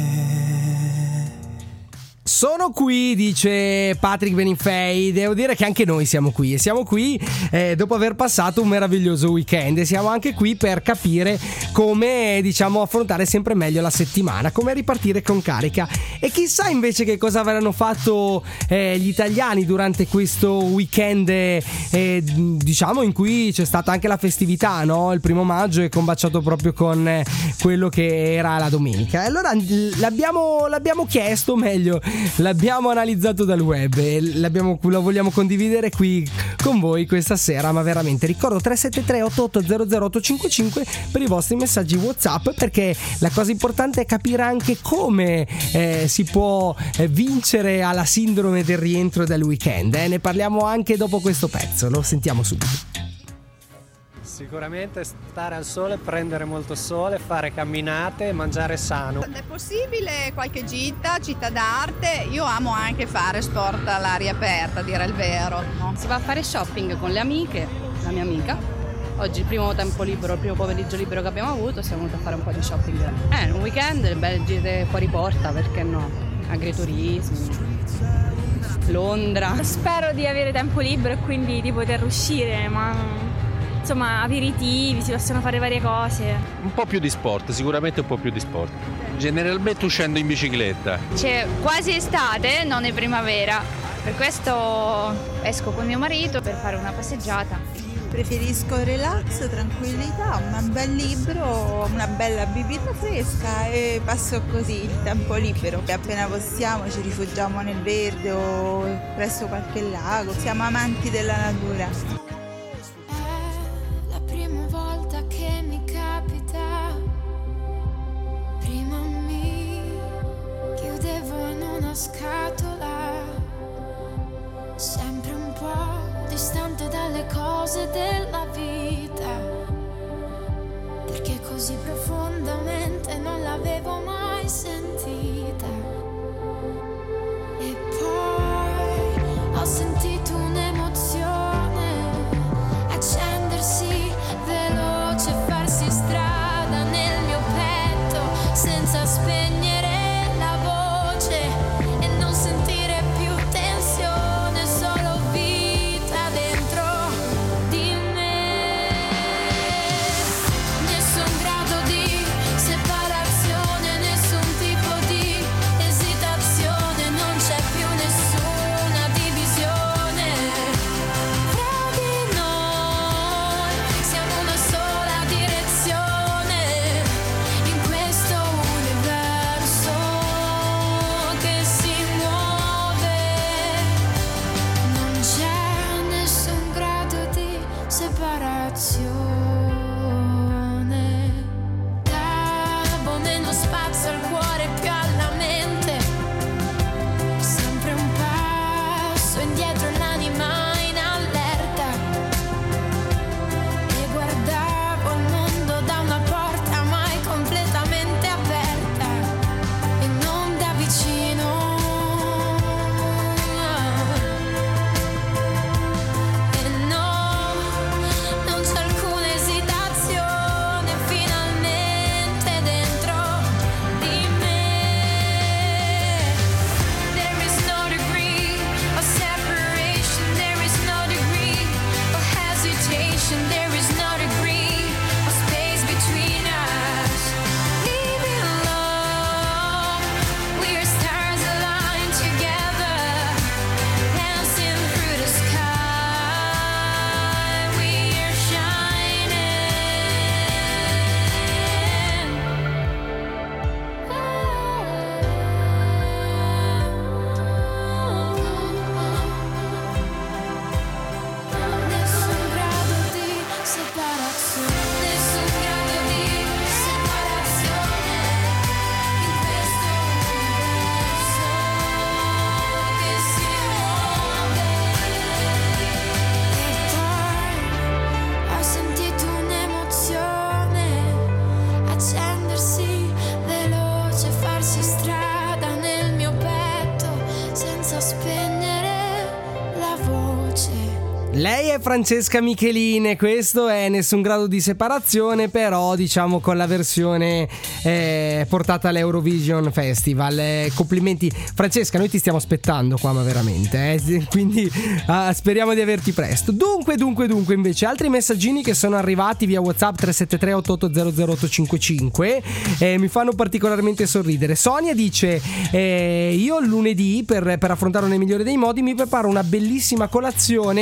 Sono qui, dice Patrick Benifei. Devo dire che anche noi siamo qui e siamo qui dopo aver passato un meraviglioso weekend e siamo anche qui per capire come diciamo affrontare sempre meglio la settimana, come ripartire con carica. E chissà invece che cosa avranno fatto gli italiani durante questo weekend diciamo in cui c'è stata anche la festività, no? Il 1° maggio è combaciato proprio con quello che era la domenica. E allora l'abbiamo chiesto, meglio l'abbiamo analizzato dal web e lo vogliamo condividere qui con voi questa sera, ma veramente ricordo 373 88 00855 per i vostri messaggi WhatsApp, perché la cosa importante è capire anche come si può vincere alla sindrome del rientro dal weekend. Ne parliamo anche dopo questo pezzo, lo sentiamo subito. Sicuramente stare al sole, prendere molto sole, fare camminate e mangiare sano. Quando è possibile qualche gita, città d'arte. Io amo anche fare sport all'aria aperta, a dire il vero. Si va a fare shopping con le amiche, la mia amica. Oggi il primo tempo libero, il primo pomeriggio libero che abbiamo avuto, siamo venuti a fare un po' di shopping. Un weekend, belle gite fuori porta, perché no? Agriturismo, Londra. Spero di avere tempo libero e quindi di poter uscire, ma insomma aperitivi, si possono fare varie cose. Un po' più di sport, sicuramente un po' più di sport. Generalmente uscendo in bicicletta. C'è quasi estate, non è primavera, per questo esco con mio marito per fare una passeggiata. Preferisco relax, tranquillità, un bel libro, una bella bibita fresca e passo così il tempo libero. E appena possiamo ci rifugiamo nel verde o presso qualche lago, siamo amanti della natura. È la prima volta che mi capita, prima mi chiudevo in una scatola, sempre un po' distante dalle cose della vita, perché così profondamente non l'avevo mai sentita. E poi ho sentito un'emozione accendersi veloce, farsi strada nel mio petto senza spegnere la voce e non sentire più tensione, solo vita dentro di me. Nessun grado di separazione, nessun tipo di esitazione, non c'è più nessuna divisione fra di noi, siamo una sola direzione in questo universo che si muove. Non c'è nessun grado di separazione. Davo meno spazio al cuore, più alla mente, sempre un passo indietro, l'anima in allerta, e guardavo il mondo da una porta mai completamente aperta e non da vicino. E no, non c'è alcuna esitazione finalmente dentro di me. There is no degree of separation, there is no degree of hesitation, there is no degree of space between us. Leaving love, we are stars aligned together, dancing through the sky, we are shining. Nessun grado di separazione, nessun grado di separazione in questo universo che si muove. E poi ho sentito un'emozione accendersi veloce, farsi strada nel mio petto senza spegnere la voce. Lei è Francesca Michelin e questo è Nessun grado di separazione, però diciamo con la versione portata all'Eurovision Festival. Complimenti Francesca, noi ti stiamo aspettando qua, ma veramente, quindi speriamo di averti presto. Dunque invece altri messaggini che sono arrivati via WhatsApp 373 88 00855 mi fanno particolarmente sorridere. Sonia dice io lunedì per affrontarlo nel migliore dei modi mi preparo una bellissima colazione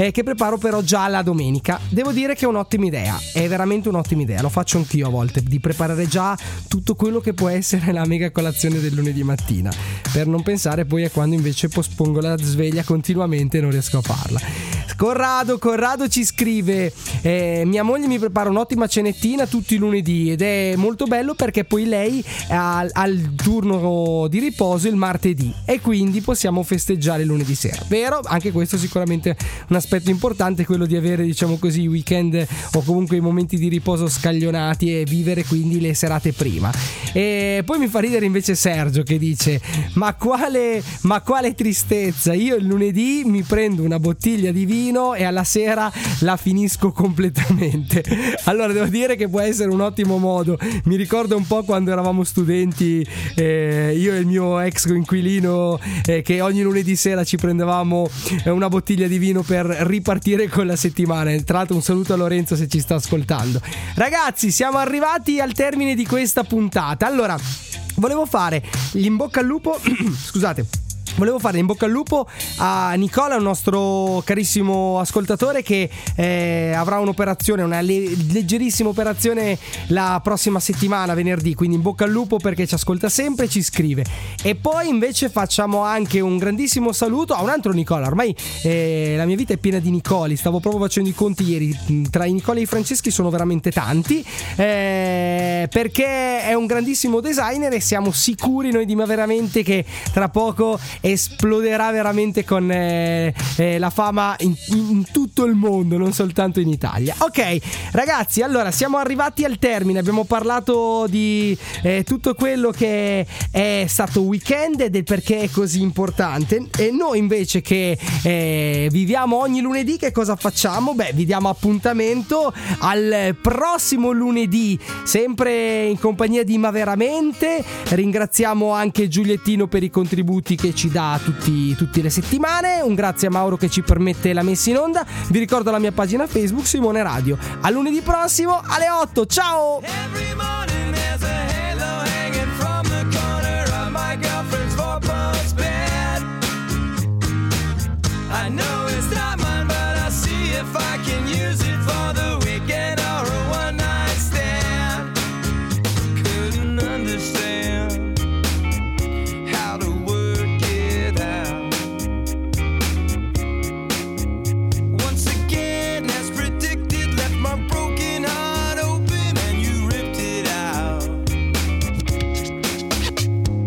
che preparo però già la domenica. Devo dire che è un'ottima idea, è veramente un'ottima idea, lo faccio anch'io a volte, di preparare già tutto quello che può essere la mega colazione del lunedì mattina, per non pensare poi a quando invece pospongo la sveglia continuamente e non riesco a farla. Corrado ci scrive: mia moglie mi prepara un'ottima cenettina tutti i lunedì ed è molto bello perché poi lei ha il turno di riposo il martedì e quindi possiamo festeggiare il lunedì sera. Vero? Anche questo sicuramente un aspetto importante, quello di avere, diciamo così, i weekend o comunque i momenti di riposo scaglionati e vivere quindi le serate prima. E poi mi fa ridere invece Sergio che dice: ma quale tristezza, io il lunedì mi prendo una bottiglia di vino e alla sera la finisco completamente. Allora devo dire che può essere un ottimo modo, mi ricorda un po' quando eravamo studenti, io e il mio ex coinquilino, che ogni lunedì sera ci prendevamo una bottiglia di vino per ripartire con la settimana. Tra l'altro un saluto a Lorenzo se ci sta ascoltando. Ragazzi, siamo arrivati al termine di questa puntata. Allora volevo fare in bocca al lupo scusate, volevo fare in bocca al lupo a Nicola, un nostro carissimo ascoltatore che avrà un'operazione, una leggerissima operazione la prossima settimana, venerdì, quindi in bocca al lupo perché ci ascolta sempre e ci scrive. E poi invece facciamo anche un grandissimo saluto a un altro Nicola. Ormai la mia vita è piena di Nicoli, stavo proprio facendo i conti ieri, tra i Nicoli e i Franceschi sono veramente tanti, perché è un grandissimo designer e siamo sicuri noi di veramente che tra poco esploderà veramente con la fama in tutto il mondo, non soltanto in Italia. Ok ragazzi, allora siamo arrivati al termine, abbiamo parlato di tutto quello che è stato weekend e del perché è così importante. E noi invece che viviamo ogni lunedì, che cosa facciamo? Beh, vi diamo appuntamento al prossimo lunedì, sempre in compagnia di Ma Veramente. Ringraziamo anche Giuliettino per i contributi che ci dà tutte le settimane. Un grazie a Mauro che ci permette la messa in onda. Vi ricordo la mia pagina Facebook Simone Radio. A lunedì prossimo alle 8. Ciao. I know it's not mine, but I'll see if I can use it for the weekend or a one night stand. Couldn't understand how to work it out. Once again, as predicted, left my broken heart open and you ripped it out.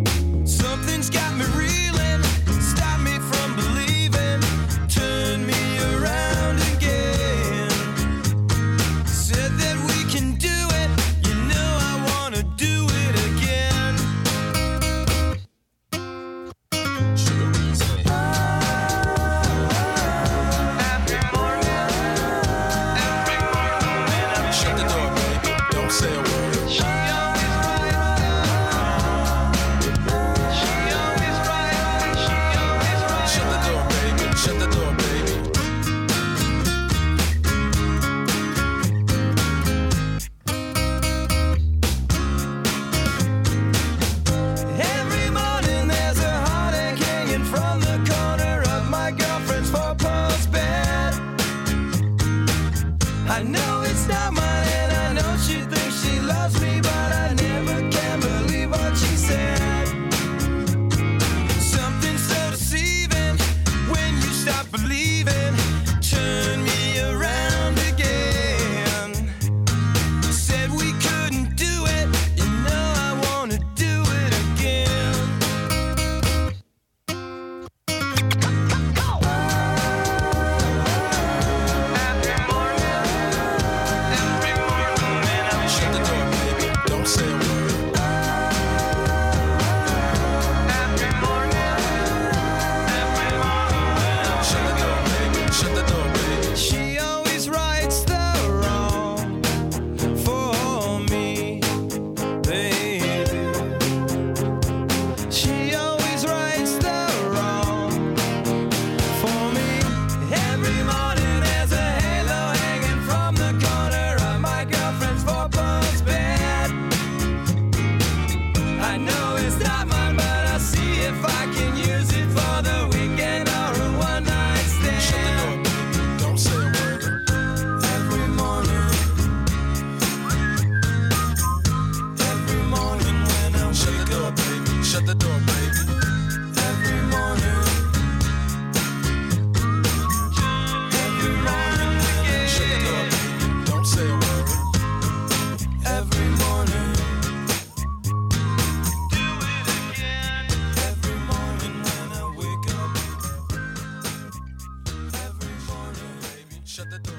Something's got me reeling, stop me from believing, turn me Shut the door.